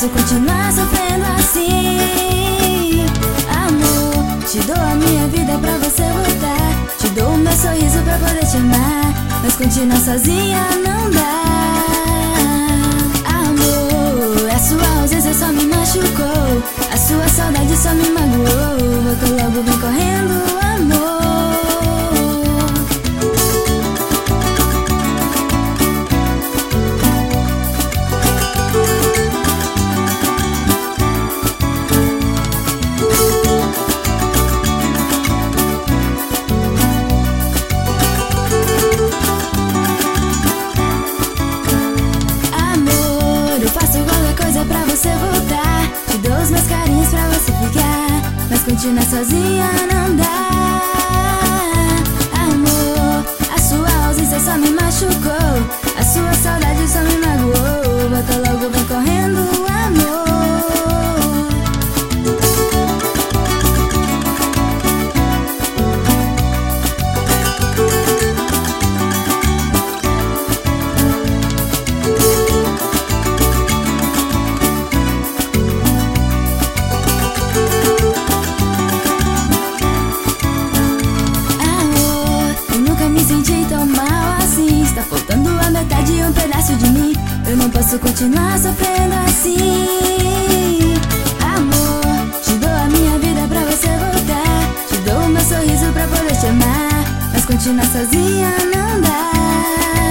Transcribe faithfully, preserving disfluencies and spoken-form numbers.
posso continuar sofrendo assim. Amor, te dou a minha vida pra você voltar. Te dou o meu sorriso pra poder te amar, mas continuar sozinha não dá. Amor, a sua ausência só me machucou, a sua saudade só me magoou. Voltou logo, vem correndo, amor. Pra você voltar, te dou os meus carinhos pra você ficar, mas continuar sozinha não dá. Amor, a sua ausência só me machucou, a sua saudade só me magoou. Volta logo, vem correndo, amor. Tá faltando a metade e um pedaço de mim. Eu não posso continuar sofrendo assim. Amor, te dou a minha vida pra você voltar. Te dou o meu sorriso pra poder te amar, mas continuar sozinha não dá.